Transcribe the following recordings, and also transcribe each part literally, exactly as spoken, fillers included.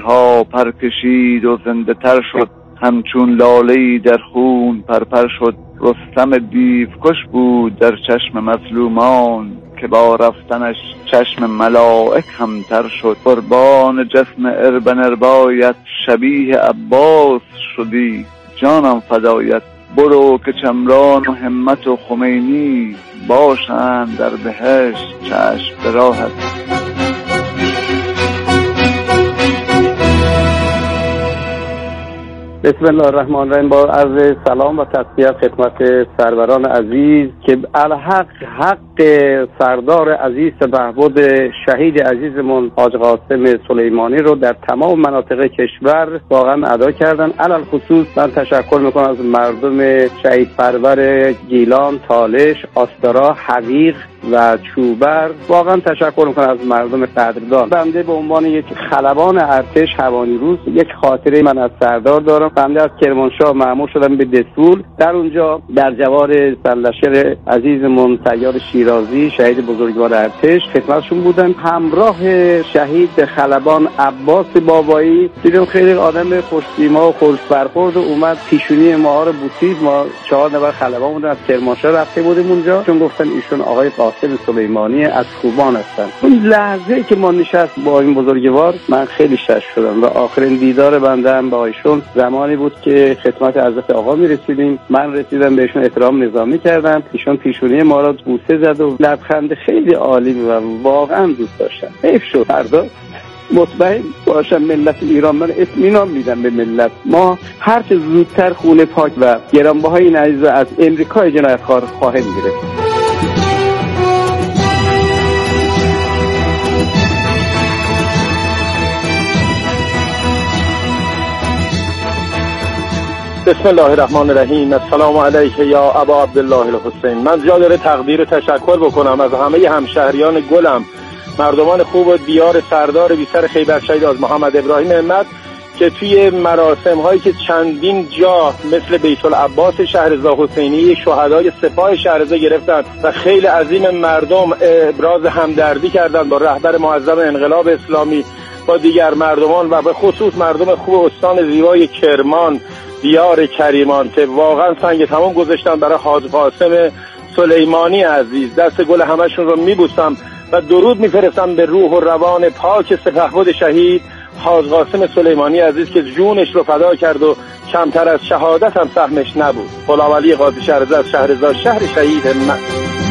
ها پر کشید و زنده تر شد، همچون لاله‌ای در خون پرپر شد. رستم دیوکش بود در چشم مظلومان، که با رفتنش چشم ملائک همتر شد. قربان جسم اربن اربایت، شبیه عباس شدی جانم فدایت. برو که چمران و همت و خمینی، باشند در بهشت چشم به راهت. بسم الله الرحمن الرحیم. با عرض سلام و تسلیت خدمت سروران عزیز که الحق حق سردار عزیز محبوب شهید عزیزمون حاج قاسم سلیمانی رو در تمام مناطق کشور واقعا ادا کردن. علل خصوص من تشکر میکنم از مردم شهید پرور گیلان، تالش، آستارا، حقیق و چوبر. واقعا تشکر میکنم از مردم قدردان. بنده به عنوان یک خلبان ارتش هوانیروز یک خاطره من از سردار دارم. بنده از کرمانشاه مأمور شدم به دسول. در اونجا در جوار سرلشکر عزیزمون سیاد شیرازی شهید بزرگوار ارتش خدمتشون بودم، همراه شهید خلبان عباس بابایی. دیدم خیلی آدم خوش‌سیما و خوش برخورد و اومد پیشونی ما رو بوسید. ما چهار نفر خلبان بودن از کرمانشاه رفته بودیم اونجا، چون گفتن ایشون آقای قاسم سلیمانی از خوبان هستن. اون لحظه که ما نشست با این بزرگوار من خیلی شش شدم و آخرین دیدار بنده هم با ایشون زمانی بود که خدمت حضرت آقا میرسیدیم. من رسیدم بهشون احترام نظامی کردم، ایشون پیشونی ما را بوسه زد و لبخند خیلی عالی و واقعا دوست داشتم. حیف شد فردا مطمئن باشم ملت ایران، من اطمینان میدم به ملت، ما هر چه زودتر خون پاک و گرانبهای این عزیز از امریکای جنایتکار خواهیم گرفت. بسم الله الرحمن الرحیم. السلام علیک یا ابا عبدالله الحسین. من جا داره تقدیر تشکر بکنم از همه همشهریان گلم، مردمان خوب دیار سردار بی سر خیبر شهید از محمد ابراهیم همت، که توی مراسم هایی که چندین جا مثل بیت العباس شهرزا حسینی شهدای سپاه شهرزا گرفتن و خیلی عظیم مردم ابراز همدردی کردن با رهبر معظم انقلاب اسلامی، با دیگر مردمان و به خصوص مردم خوب استان زیبای کرمان دیار کریمان که واقعا سنگ تمام گذاشتن برای حاج قاسم سلیمانی عزیز. دست گل همشون رو میبوسم و درود میفرستم به روح و روان پاک سپهبد شهید حاج قاسم سلیمانی عزیز که جونش رو فدا کرد و کمتر از شهادت هم سهمش نبود. خداولی قاضی شهرزاد شهرزاد شهر شهید همت.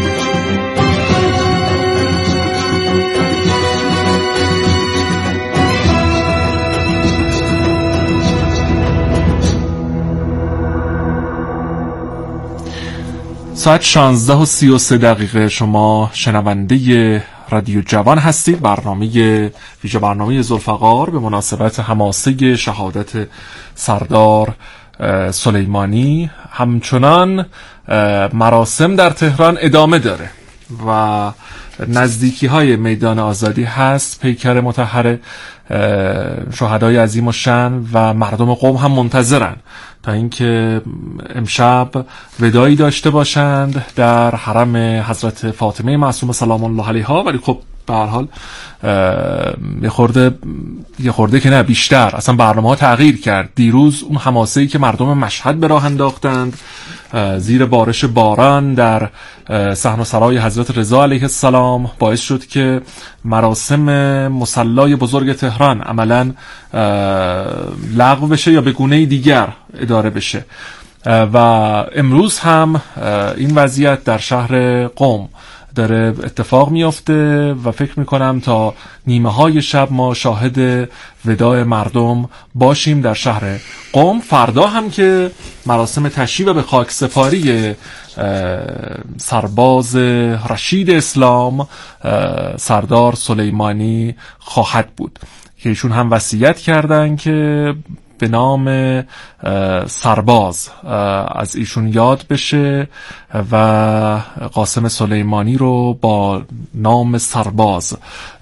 ساعت شانزده و سی و سه دقیقه. شما شنونده رادیو جوان هستید. برنامه ویژه برنامه ذوالفقار به مناسبت حماسه شهادت سردار سلیمانی. همچنان مراسم در تهران ادامه داره و نزدیکی های میدان آزادی هست. پیکر مطهر شهدای عظیم الشأن و مردم قم هم منتظرن تا اینکه امشب وداعی داشته باشند در حرم حضرت فاطمه معصومه سلام الله علیها. ولی خب به هر حال یه خورده یه خورده که نه بیشتر اصلا برنامه ها تغییر کرد. دیروز اون حماسه‌ای که مردم مشهد به راه انداختند زیر بارش باران در صحن و سرای حضرت رضا علیه السلام باعث شد که مراسم مصلای بزرگ تهران عملاً لغو بشه یا به گونه دیگر اداره بشه و امروز هم این وضعیت در شهر قم داره اتفاق میافته و فکر میکنم تا نیمه های شب ما شاهد وداع مردم باشیم در شهر قم. فردا هم که مراسم تشییع به خاک سپاری سرباز رشید اسلام سردار سلیمانی خواهد بود که ایشون هم وصیت کردن که به نام سرباز از ایشون یاد بشه و قاسم سلیمانی رو با نام سرباز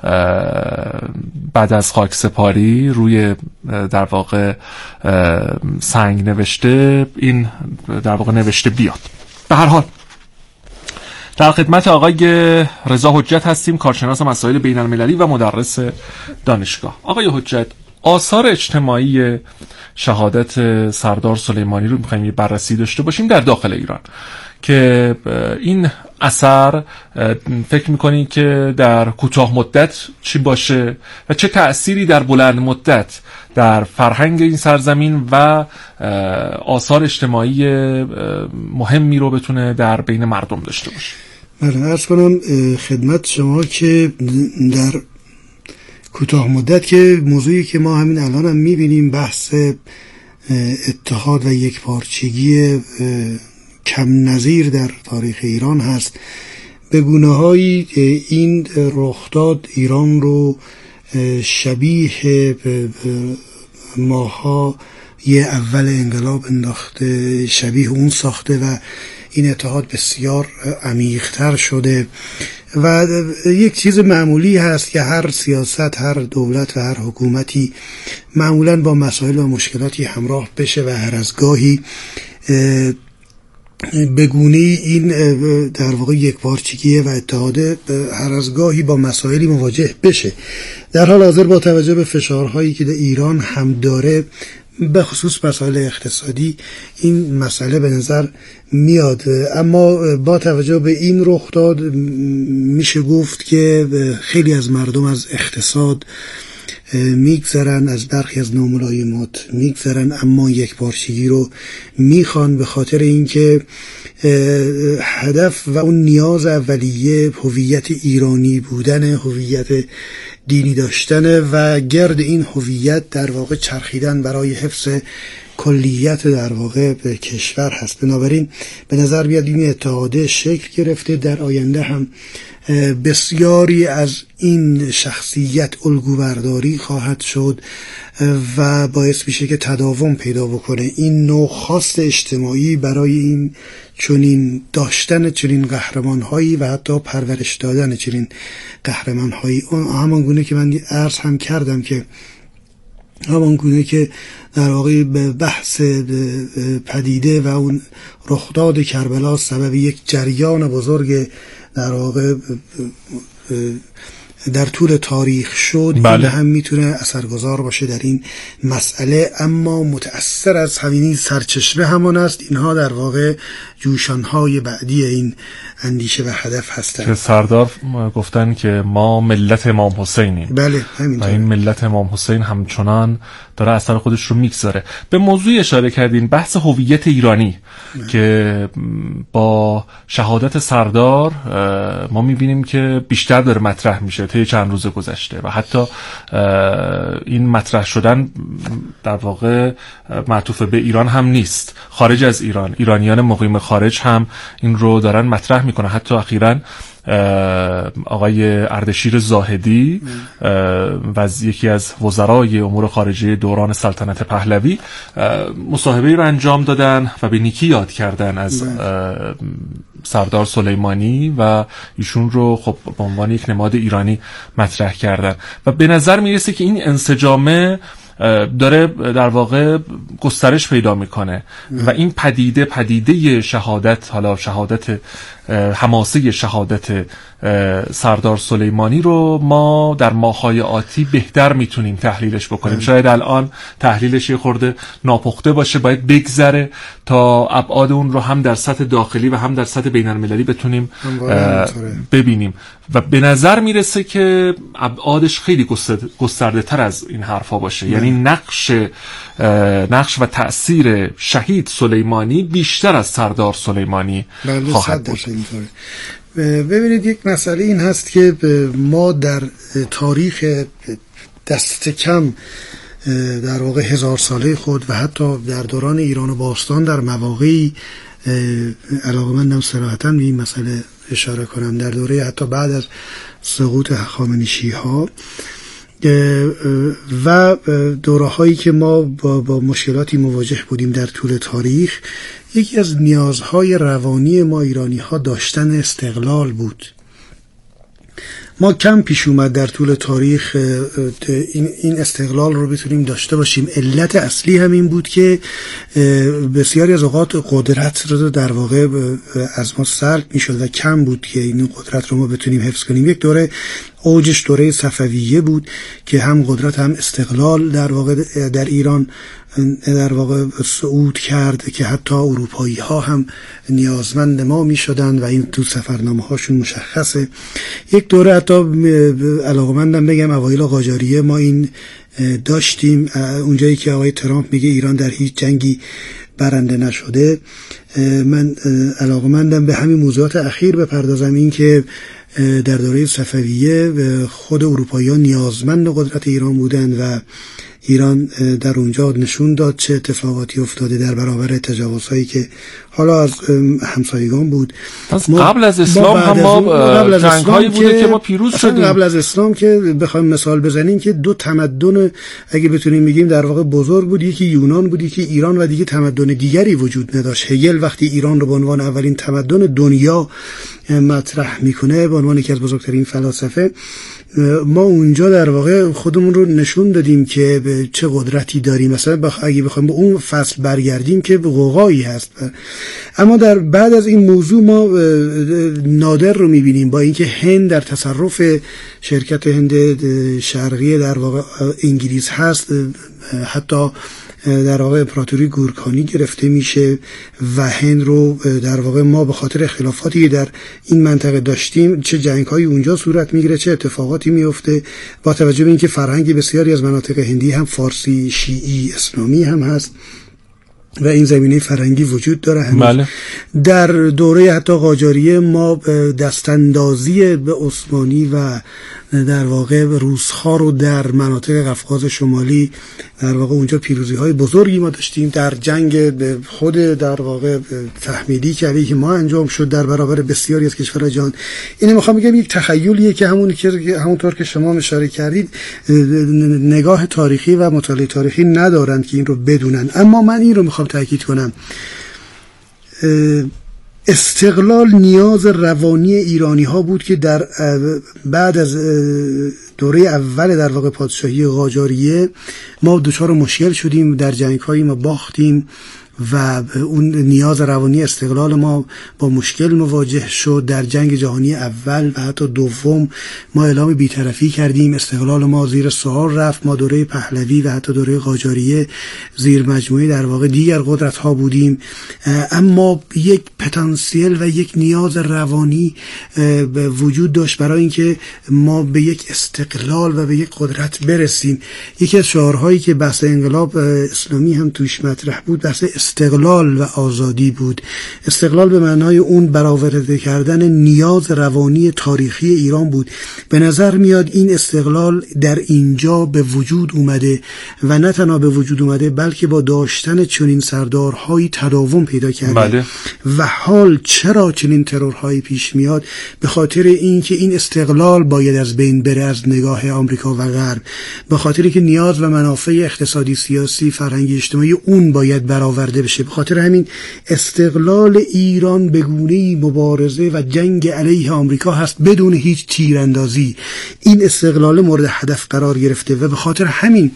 بعد از خاک سپاری روی در واقع سنگ نوشته این در واقع نوشته بیاد. به هر حال در خدمت آقای رضا حجت هستیم، کارشناس مسائل بین المللی و مدرس دانشگاه. آقای حجت، آثار اجتماعی شهادت سردار سلیمانی رو می‌خوایم یه بررسی داشته باشیم در داخل ایران، که این اثر فکر می‌کنید که در کوتاه مدت چی باشه و چه تأثیری در بلند مدت در فرهنگ این سرزمین و آثار اجتماعی مهمی رو بتونه در بین مردم داشته باشه. بله، عرض کنم خدمت شما که در کوتاه مدت که موضوعی که ما همین الان هم میبینیم بحث اتحاد و یکپارچگی کم نظیر در تاریخ ایران هست. به گونه‌هایی این رخداد ایران رو شبیه ماها یه اول انقلاب انداخته، شبیه اون ساخته و این اتحاد بسیار عمیق‌تر شده و یک چیز معمولی هست که هر سیاست، هر دولت و هر حکومتی معمولاً با مسائل و مشکلاتی همراه بشه و هر از گاهی بگونی این در واقع یکپارچگی و اتحاد هر از گاهی با مسائلی مواجه بشه. در حال حاضر با توجه به فشارهایی که در ایران هم داره، به خصوص مسائل اقتصادی، این مسئله به نظر میاد. اما با توجه به این رخداد میشه گفت که خیلی از مردم از اقتصاد میگذرن، از برخی از ناملایمات میگذرن، اما یک پارچگی رو میخوان به خاطر اینکه هدف و اون نیاز اولیه هویت ایرانی بودن، هویت دینی داشتن و گرد این هویت در واقع چرخیدن برای حفظ کلیت در واقع به کشور هست. بنابراین به نظر میاد این اتحاد شکل گرفته، در آینده هم بسیاری از این شخصیت الگو برداری خواهد شد و باعث میشه که تداوم پیدا بکنه این نوع خواست اجتماعی برای این چنین داشتن چنین قهرمان‌هایی و حتی پرورش دادن چنین قهرمان‌هایی. همان گونه که من عرض هم کردم که همان گونه که در واقع به بحث پدیده و اون رخداد کربلا سبب یک جریان بزرگ در واقع در طول تاریخ شد، بله. این هم میتونه اثرگذار باشه در این مسئله، اما متأثر از همین سرچشمه همان است. اینها در واقع جوشانهای بعدی این اندیشه و هدف هستند که سردار گفتن که ما ملت امام حسینیم. بله همینطور. و این ملت امام حسین همچنان داره اثر خودش رو میگذاره. به موضوع اشاره کردین، بحث هویت ایرانی بله. که با شهادت سردار ما میبینیم که بیشتر داره مطرح میشه طی چند روز گذشته و حتی این مطرح شدن در واقع معطوف به ایران هم نیست، خارج از ایران ایرانیان مقیم خارج هم این رو دارن مطرح میکنه. حتی اخیراً آقای اردشیر زاهدی و یکی از وزرای امور خارجه دوران سلطنت پهلوی مصاحبه‌ای رو انجام دادن و به نیکی یاد کردن از سردار سلیمانی و ایشون رو خب به عنوان یک نماد ایرانی مطرح کردن و به نظر میرسه که این انسجامه داره در واقع گسترش پیدا میکنه و این پدیده پدیده شهادت، حالا شهادت حماسه شهادت سردار سلیمانی رو ما در ماه‌های آتی بهتر میتونیم تحلیلش بکنیم. شاید الان تحلیلش یه خورده ناپخته باشه، باید بگذره تا ابعاد اون رو هم در سطح داخلی و هم در سطح بین‌المللی بتونیم ببینیم و به نظر میرسه که ابعادش خیلی گسترده تر از این حرفا باشه. یعنی نقش نقش و تأثیر شهید سلیمانی بیشتر از سردار سلیمانی خواهد بود. ببینید، یک مسئله این هست که ما در تاریخ دست کم در واقع هزار ساله خود و حتی در دوران ایران و باستان در مواقعی علاقمندم صراحتاً به این مسئله اشاره کنم، در دوره حتی بعد از سقوط هخامنشی‌ها و دوره هایی که ما با, با مشکلاتی مواجه بودیم در طول تاریخ، یکی از نیازهای روانی ما ایرانی ها داشتن استقلال بود. ما کم پیش اومد در طول تاریخ این این استقلال رو بتونیم داشته باشیم. علت اصلی همین بود که بسیاری از اوقات قدرت رو در واقع از ما سلب میشد و کم بود که این قدرت رو ما بتونیم حفظ کنیم. یک دوره اوجش دوره صفویه بود که هم قدرت هم استقلال در واقع در ایران در واقع صعود کرد که حتی اروپایی ها هم نیازمند ما می شدن و این تو سفرنامه هاشون مشخصه. یک دوره حتی علاقمندم بگم اوایل قاجاریه ما این داشتیم، اونجایی که آقای ترامپ میگه ایران در هیچ جنگی برنده نشده. من علاقمندم به همین موضوعات اخیر بپردازم، این که در دوره صفویه خود اروپایی‌ها نیازمند قدرت ایران بودن و ایران در اونجا نشون داد چه اتفاقاتی افتاده در برابر تجاوزهایی که حالا از همسایگان بود. قبل از اسلام هم ما جنگ‌هایی بوده که ما پیروز شدیم. قبل از اسلام که بخوایم مثال بزنیم که دو تمدن اگه بتونیم بگیم در واقع بزرگ بود، یکی یونان بود یکی ایران، و دیگه تمدن دیگری وجود نداشت. هگل وقتی ایران رو به عنوان اولین تمدن دنیا مطرح میکنه به عنوان یکی از بزرگترین فلاسفه، ما اونجا در واقع خودمون رو نشون دادیم که چه قدرتی داریم. مثلا بخ... اگه بخوایم به اون فصل برگردیم که قوقایی هست، اما در بعد از این موضوع ما نادر رو میبینیم با اینکه هند در تصرف شرکت هند شرقی در واقع انگلیس هست، حتی در واقع امپراتوری گورکانی گرفته میشه و هند رو در واقع ما به خاطر اختلافاتی در این منطقه داشتیم چه جنگ‌هایی اونجا صورت میگیره چه اتفاقاتی میفته، با توجه به اینکه فرهنگ بسیاری از مناطق هندی هم فارسی شیعی اسلامی هم هست و این زمینه فرهنگی وجود داره هنوز. بله. در دوره حتی قاجاریه ما دستاندازی به عثمانی و در واقع روس‌ها رو در مناطق قفقاز شمالی در واقع اونجا پیروزی های بزرگی ما داشتیم. در جنگ خود در واقع تحمیلی که علیه ما انجام شد در برابر بسیاری از کشورهای جهان، اینو میخوام بگم یک تخیلیه که همون که همونطور که شما اشاره کردید نگاه تاریخی و مطالعه تاریخی ندارند که این رو بدونن. اما من این رو میخوام تاکید کنم، استقلال نیاز روانی ایرانی ها بود که در بعد از دوره اول در واقع پادشاهی قاجاریه ما دچار مشکل شدیم، در جنگ هایی ما باختیم و اون نیاز روانی استقلال ما با مشکل مواجه شد. در جنگ جهانی اول و حتی دوم ما اعلام بی‌طرفی کردیم، استقلال ما زیر سوال رفت. ما دوره پهلوی و حتی دوره قاجاریه زیر مجموعه در واقع دیگر قدرت ها بودیم، اما یک پتانسیل و یک نیاز روانی وجود داشت برای اینکه ما به یک استقلال و به یک قدرت برسیم. یکی از شعارهایی که بحث انقلاب اسلامی هم توش مطرح بود بحث استقلال و آزادی بود. استقلال به معنای اون برآورده کردن نیاز روانی تاریخی ایران بود. به نظر میاد این استقلال در اینجا به وجود اومده و نه تنها به وجود اومده بلکه با داشتن چنین سردارهایی تداوم پیدا کرده. بله. و حال چرا چنین ترورهایی پیش میاد؟ به خاطر اینکه این استقلال باید از بین بره از نگاه آمریکا و غرب، به خاطر اینکه نیاز و منافع اقتصادی سیاسی فرهنگی اجتماعی اون باید برآورده بشه. به خاطر همین استقلال ایران به گونه‌ای مبارزه و جنگ علیه آمریکا هست بدون هیچ تیراندازی. این استقلال مورد هدف قرار گرفته و به خاطر همین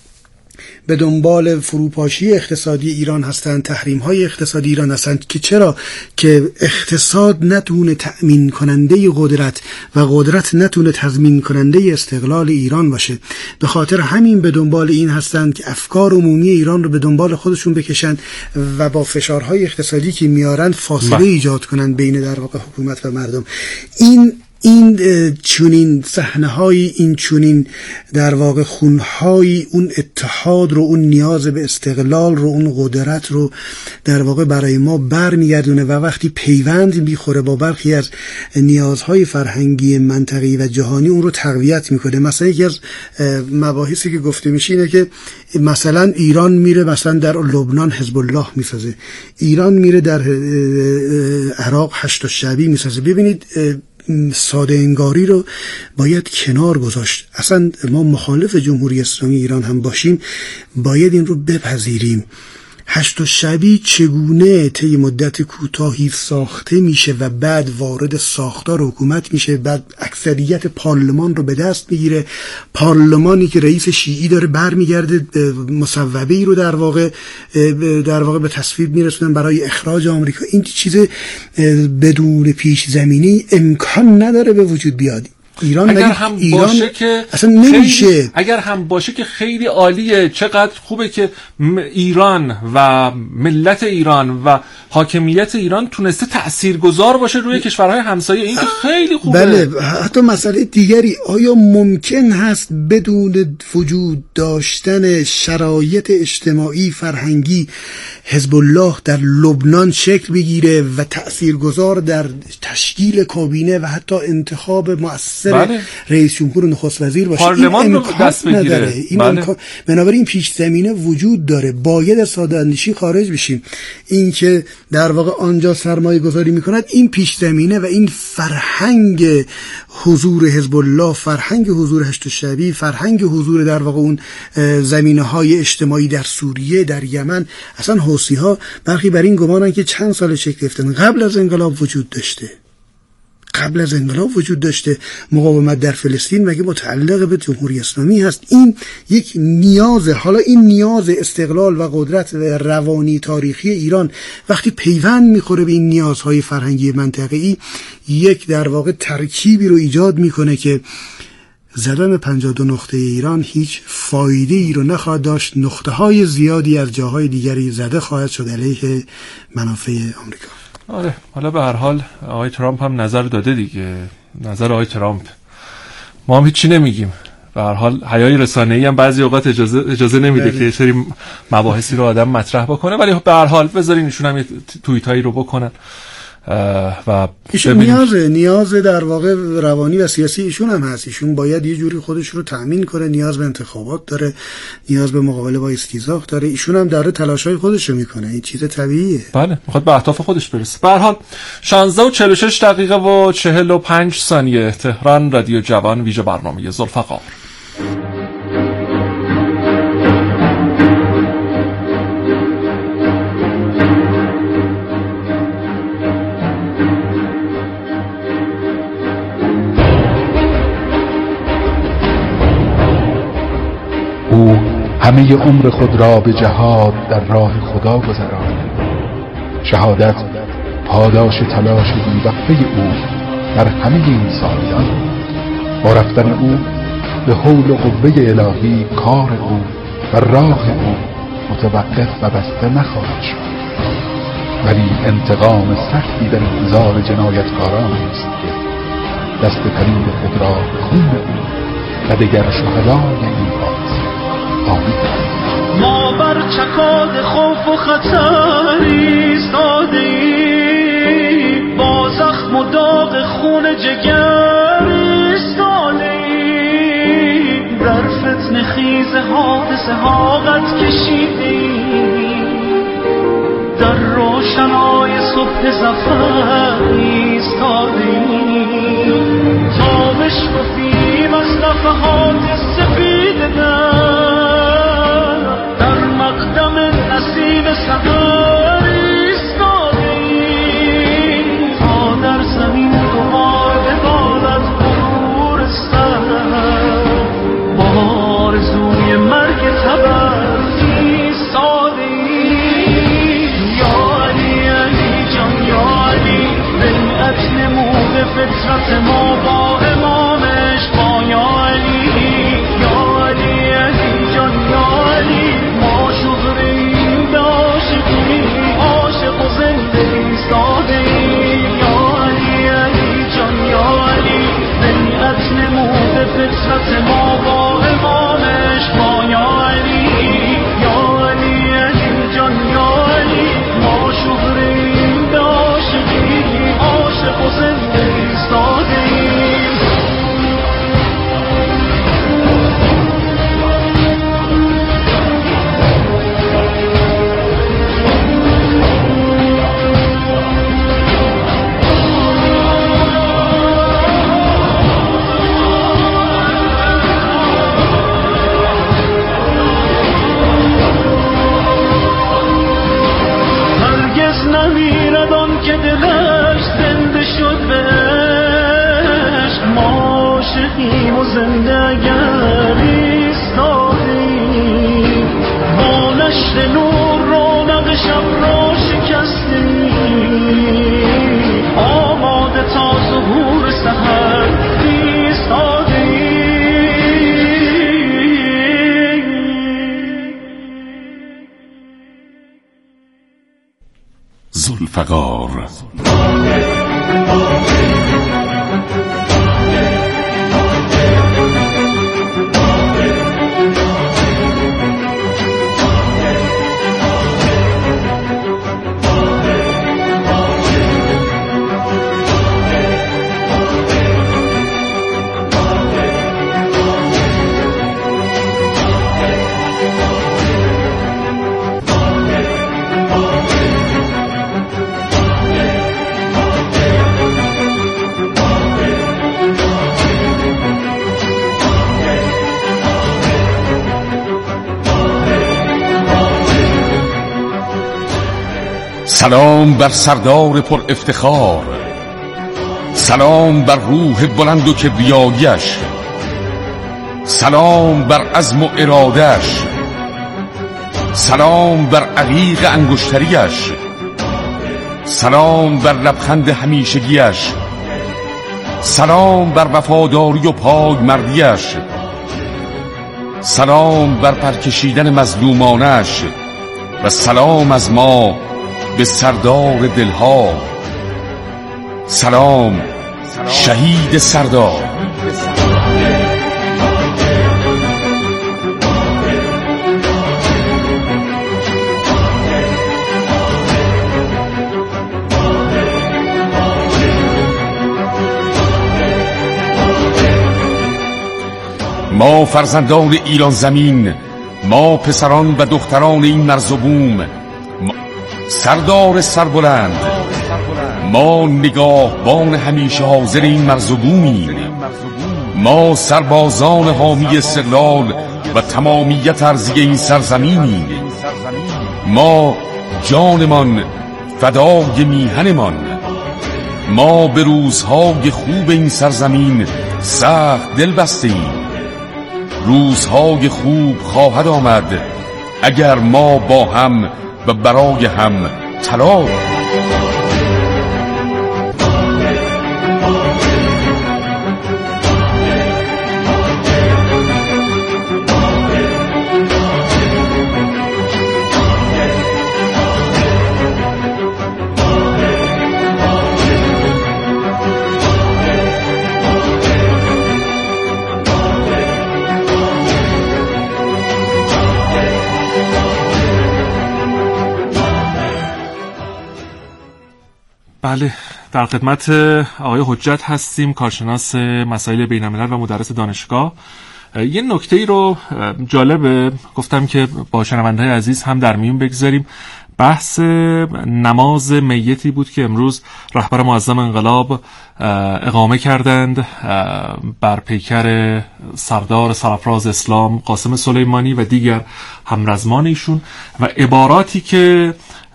به دنبال فروپاشی اقتصادی ایران هستند، تحریم های اقتصادی ایران هستند که چرا که اقتصاد نتونه تأمین کننده قدرت و قدرت نتونه تضمین کننده استقلال ایران باشه. به خاطر همین به دنبال این هستند که افکار عمومی ایران رو به دنبال خودشون بکشن و با فشارهای اقتصادی که میارن فاصله ایجاد کنن بین در واقع حکومت و مردم. این این چونین صحنه‌های این چونین در واقع خونهایی اون اتحاد رو، اون نیاز به استقلال رو، اون قدرت رو در واقع برای ما برمیگردونه و وقتی پیوند میخوره با برخی از نیازهای فرهنگی منطقه‌ای و جهانی اون رو تقویت میکنه. مثلا یکی از مباحثی که گفته میشه اینه که مثلا ایران میره مثلا در لبنان حزب الله میسازه، ایران میره در عراق هشت الشعبی میسازه. ببینید ساده انگاری رو باید کنار گذاشت. اصلا ما مخالف جمهوری اسلامی ایران هم باشیم باید این رو بپذیریم. هشت الشعبی چگونه طی مدت کوتاهی ساخته میشه و بعد وارد ساختار حکومت میشه، بعد اکثریت پارلمان رو به دست میگیره، پارلمانی که رئیس شیعی داره برمیگرده مصوبه‌ای رو در واقع در واقع به تصویب میرسونن برای اخراج آمریکا. این چیز بدون پیش زمینی امکان نداره به وجود بیاد. ایران اگر هم ایران باشه که اصلا نمیشه، اگر هم باشه که خیلی عالیه، چقدر خوبه که ایران و ملت ایران و حاکمیت ایران تونسته تاثیرگذار باشه روی کشورهای همسایه، این که خیلی خوبه. بله. حتی مسئله دیگری، آیا ممکن هست بدون وجود داشتن شرایط اجتماعی فرهنگی حزب الله در لبنان شکل بگیره و تاثیرگذار در تشکیل کابینه و حتی انتخاب مؤثر بله. رئیس جمهور و نخست وزیر باشه؟ پارلمان رو دست بگیره. این بله. امکان... بنابراین پیش زمینه وجود داره، باید از ساده اندیشی خارج بشیم. این که در واقع آنجا سرمایه گذاری میکند، این پیش زمینه و این فرهنگ حضور حزب الله، فرهنگ حضور هشت الشعبی، فرهنگ حضور در واقع اون زمینه های اجتماعی در سوریه، در یمن، اصلا حوثی ها برخی بر این گمانن که چند سال شکل گرفتن، قبل از انقلاب وجود داشته. قبل از انقلاب وجود داشته. مقاومت در فلسطین مگه متعلق به جمهوری اسلامی هست؟ این یک نیازه. حالا این نیاز استقلال و قدرت روانی تاریخی ایران وقتی پیوند میخوره به این نیازهای فرهنگی منطقه‌ای، یک در واقع ترکیبی رو ایجاد میکنه که زدن پنجاه و دو نقطه ایران هیچ فایده ای رو نخواهد داشت. نقطه های زیادی از جاهای دیگری زده خواهد شد علیه منافع آمریکا. آره، حالا به هر حال آقای ترامپ هم نظر داده دیگه. نظر آقای ترامپ، ما هم هیچی نمیگیم. به هر حال حیای رسانه‌ای هم بعضی اوقات اجازه اجازه نمیده که یه سری مباحثی رو آدم مطرح بکنه، ولی به هر حال بذارین ایشون هم یه توییتایی رو بکنن و ایشون نیاز نیاز در واقع روانی و سیاسی ایشون هم هست. ایشون باید یه جوری خودش رو تأمین کنه، نیاز به انتخابات داره، نیاز به مقابله با استیزاخ داره. ایشون هم داره تلاشای خودش رو میکنه، این چیز طبیعیه. بله، میخواد به اهداف خودش برسه. به هر حال شانزده و چهل و شش دقیقه و چهل و پنج ثانیه، تهران، رادیو جوان، ویژه برنامه ذوالفقار. همه عمر خود را به جهاد در راه خدا گذراند. شهادت پاداش تلاش بی‌وقفه او در همه این سالیان. با رفتن او به حول و قوه الهی کار او و راه او متوقف و بسته نخواهد شد، ولی انتقام سختی در انتظار جنایتکاران است که دست پلید خود را خون او و دیگر شهدای این حادثه آمید. ما بر چکاد خوف و خطر ایستادیم، با زخم و داغ خون جگر ایستادیم، در فتنه خیز حادثه ها قد کشیدیم، در روشنای صبح ظفر ایستادیم، تا بشکفیم از نفحات سفید در مقدم نسیم سحر ایستادیم، تا در زمین دوبار ببالد غرور سر، با آرزوی مرگ تبر ایستادیم. یا علی علی جان یا علی، بیعت نمود فطرت ما با امامش، با یا علی یا علی علی جان یا علی، ما شغریم داشتیم عاشق و زنده ایستادیم. یا علی علی جان یا علی، بیعت نمود فطرت ما با امامش، با یا علی یا علی علی جان یا علی، ما شغریم داشتیم عاشق و زنده ایستادیم. نمیرد آن که دلش زنده شد به عشق، ما عاشقیم و زنده اگر ایستادیم، با نشر نور رونق شب را شکستیم، آماده تا ظهور سحر ایستادیم. ذوالفقار. سلام بر سردار پر افتخار، سلام بر روح بلند و کبریایش، سلام بر عزم و ارادش، سلام بر عقیق انگشتریش، سلام بر لبخند همیشگیش، سلام بر وفاداری و پایمردیش، سلام بر پرکشیدن مظلومانش و سلام از ما به سردار دلها. سلام شهید سردار. ما فرزندان ایران زمین، ما پسران و دختران این مرز و بوم، سردار سربلند، ما نگاهبان همیشه حاضر این مرز و بومیم، ما سربازان حامی استقلال و تمامیت ارضی این سرزمینیم، ما جانمان فدای میهنمان، ما به روزهای خوب این سرزمین سخت دل بستیم. روزهای خوب خواهد آمد اگر ما با هم و برای هم تلاش. بله، در خدمت آقای حجت هستیم، کارشناس مسائل بین‌الملل و مدرس دانشگاه. یه نکته ای رو جالبه گفتم که با شنونده‌های عزیز هم در میون بگذاریم. بحث نماز میتی بود که امروز رهبر معظم انقلاب اقامه کردند بر پیکر سردار سرافراز اسلام قاسم سلیمانی و دیگر همرزمان ایشون، و عباراتی که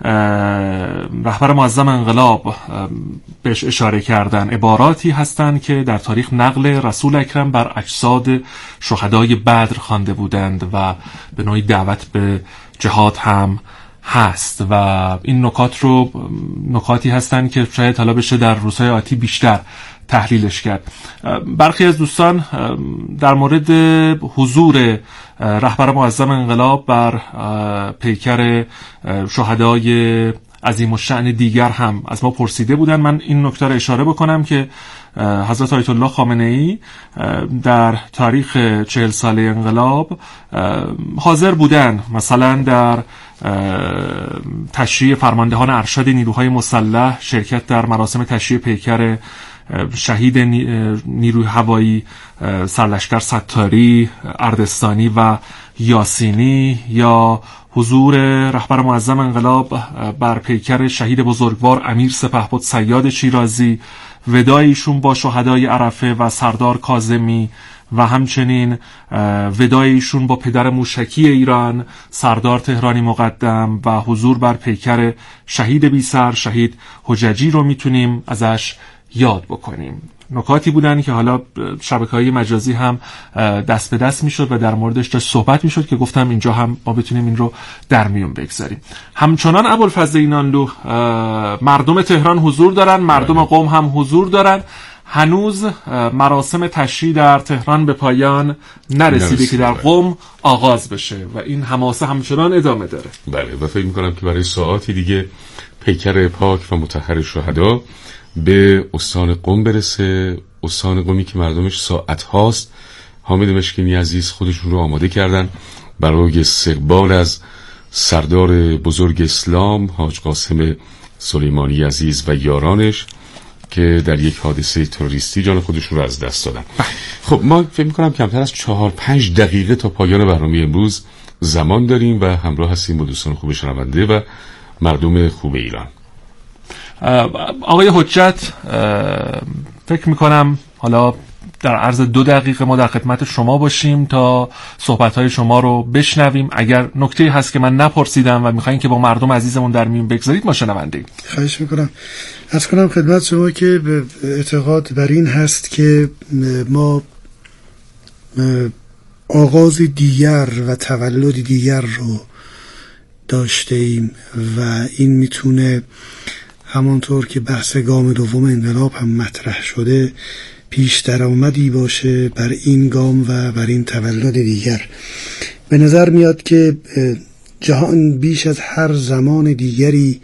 رهبر معظم انقلاب بهش اشاره کردن عباراتی هستند که در تاریخ نقل رسول اکرم بر اجساد شهدای بدر خوانده بودند و به نوعی دعوت به جهاد هم هست، و این نکات رو نکاتی هستند که شاید حالا بشه در روزهای آتی بیشتر تحلیلش کرد. برخی از دوستان در مورد حضور رهبر معظم انقلاب بر پیکر شهدای عظیم الشأن دیگر هم از ما پرسیده بودن. من این نکته رو اشاره بکنم که حضرت آیت الله خامنه ای در تاریخ چهل ساله انقلاب حاضر بودن، مثلا در تشییع فرماندهان ارشد نیروهای مسلح شرکت در مراسم تشییع پیکر شهید نیروی هوایی سرلشکر ستاری، اردستانی و یاسینی، یا حضور رهبر معظم انقلاب بر پیکر شهید بزرگوار امیر سپهبد صیاد شیرازی، وداعیشون با شهدای عرفه و سردار کاظمی، و همچنین وداعیشون با پدر موشکی ایران سردار تهرانی مقدم، و حضور بر پیکر شهید بیسر شهید حججی رو میتونیم ازش یاد بکنیم. نکاتی بودن که حالا شبکه‌های مجازی هم دست به دست میشد و در موردش داشت صحبت میشد که گفتم اینجا هم ما بتونیم این رو در میون بگذاریم. همچنان ابوالفضل اینانلو، مردم تهران حضور دارن، مردم قم هم حضور دارن، هنوز مراسم تشییع در تهران به پایان نرسیده که در قم آغاز بشه و این حماسه همچنان ادامه داره. بله و فکر میکنم که برای ساعاتی دیگه پیکر پاک و مطهر شهدا به استان قم برسه. استان قمی که مردمش ساعت هاست حامد مشکینی عزیز خودشون رو آماده کردن برای استقبال از سردار بزرگ اسلام حاج قاسم سلیمانی عزیز و یارانش که در یک حادثه تروریستی جان خودشون رو از دست دادن. خب ما فکر می‌کنم کمتر از چهار پنج دقیقه تا پایان برنامه امروز زمان داریم و همراه هستیم با دوستان خوب شنونده و مردم خوب ایران. آقای حجت، فکر می‌کنم حالا در عرض دو دقیقه ما در خدمت شما باشیم تا صحبت‌های شما رو بشنویم. اگر نکته‌ای هست که من نپرسیدم و می‌خواین که با مردم عزیزمون در میون بگذارید ما شنونده. خواهش می‌کنم. عرض کنم خدمت شما که اعتقاد بر این هست که ما آغاز دیگر و تولد دیگر رو داشته ایم و این میتونه همانطور که بحث گام دوم انقلاب هم مطرح شده پیش درآمدی باشه بر این گام و بر این تولد دیگر. به نظر میاد که جهان بیش از هر زمان دیگری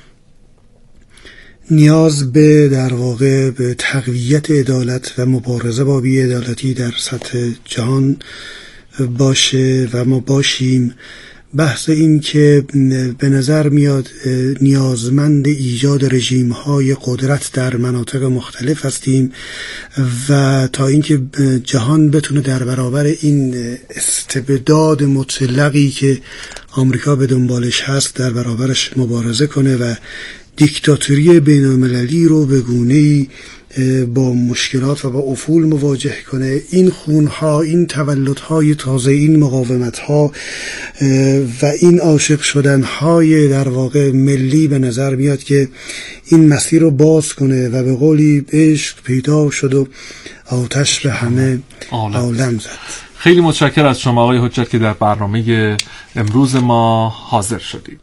نیاز به در واقع به تقویت عدالت و مبارزه با بی‌عدالتی در سطح جهان باشه و ما باشیم. بحث این که به نظر میاد نیازمند ایجاد رژیم‌های قدرت در مناطق مختلف هستیم و تا اینکه جهان بتونه در برابر این استبداد مطلقی که آمریکا به دنبالش هست در برابرش مبارزه کنه و دیکتاتوری بین‌المللی رو به گونه‌ای با مشکلات و با افول مواجه کنه، این خونها، این تولدهای تازه، این مقاومتها و این عاشق شدنهای در واقع ملی به نظر میاد که این مسیر رو باز کنه و به قولی عشق پیدا شد و آتش به همه عالم زد. خیلی متشکرم از شما آقای حجت که در برنامه امروز ما حاضر شدید.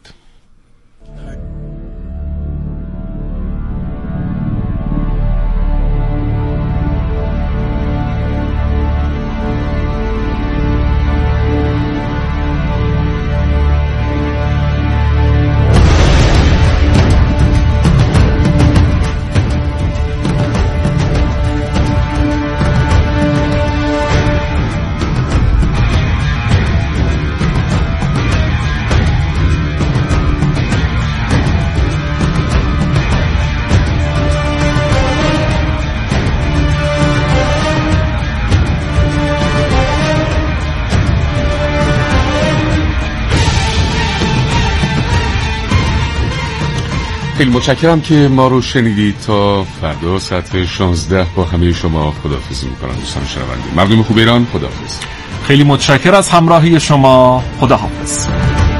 خیلی متشکرم که ما رو شنیدید. تا فردا ساعت شانزده با همه شما خداحافظی می‌کنم دوستان شنونده. مردم خوب ایران، خداحافظ. خیلی متشکرم از همراهی شما. خداحافظ.